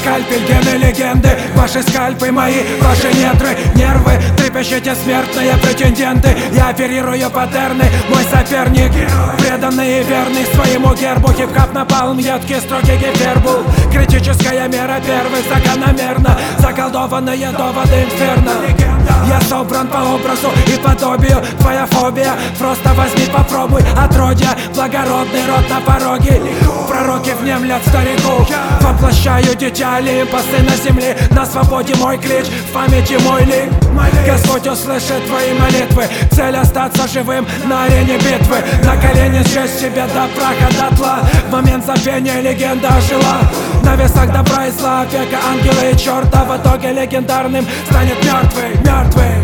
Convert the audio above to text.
скальпель, гены легенды. Ваши скальпы мои, ваши нетры, нервы, трепещите смертные претенденты. Я оперирую паттерны, мой соперник преданный и верный своему гербу. Хип-хап напалм, едкий, строгий гипербол. Критическая мера первых, закономерно заколдованные доводы инферно. Я собран по образу и подобию. Твоя фобия, просто возьми, попробуй. Отродья, благородный род на пороге. Пророки внемлят старику. Воплощаю дитя Олимпа, сына земли. На свободе мой клич, в памяти мой лик. Господь услышит твои молитвы. Цель остаться живым на арене битвы. На колени сжечь себя до праха, дотла. В момент забвения легенда ожила. На весах добра и зла, опека ангела и черта. В итоге легендарным станет мертвый, мертвый.